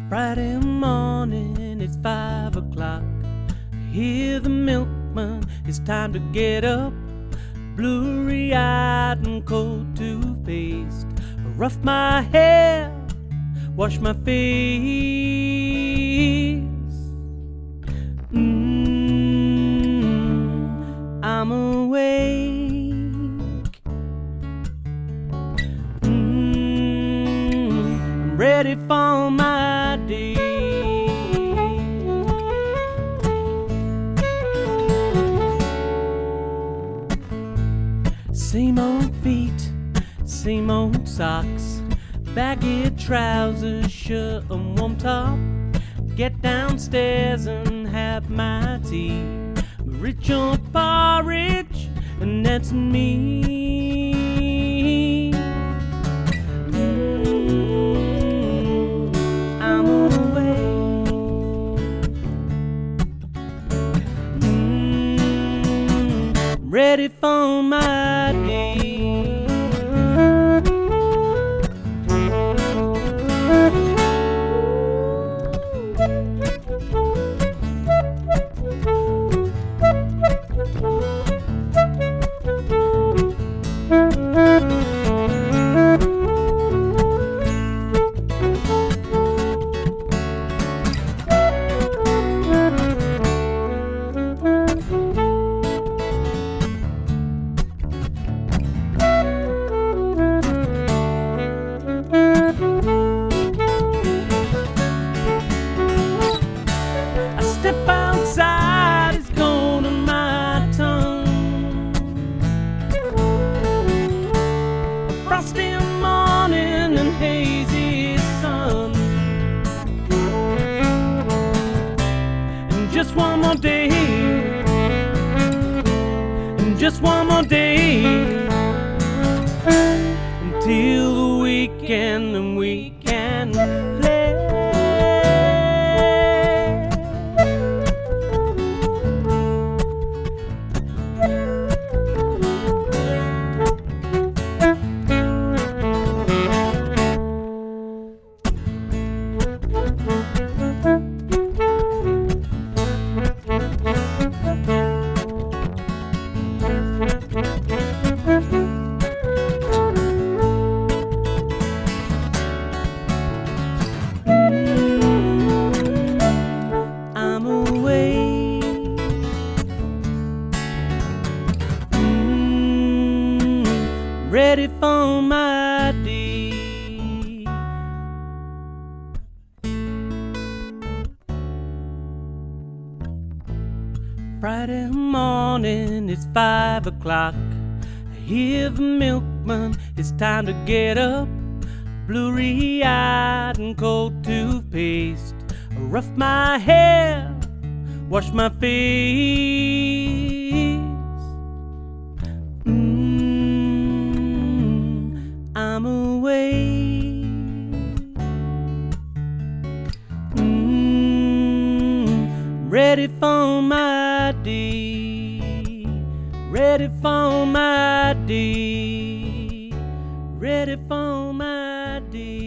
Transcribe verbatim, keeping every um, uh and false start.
Friday morning, it's five o'clock. I hear the milkman, it's time to get up. Blurry-eyed and cold toothpaste. I rough my hair, wash my face. Mm, I'm awake. Mm, I'm ready for my day. Same old feet, same old socks, baggy trousers, shirt and warm top. Get downstairs and have my tea, rich or porridge, and that's me. Mm, I'm awake. Mm, ready for my day. Outside is cold on my tongue. A frosty morning and hazy sun. And just one more day. And just one more day. Until the weekend and we can play. Ready for my day. Friday morning, it's five o'clock. I hear the milkman, it's time to get up. Blurry-eyed and cold toothpaste. I rough my hair, wash my face. I'm awake. Mm, ready for my day. Ready for my day. Ready for my day.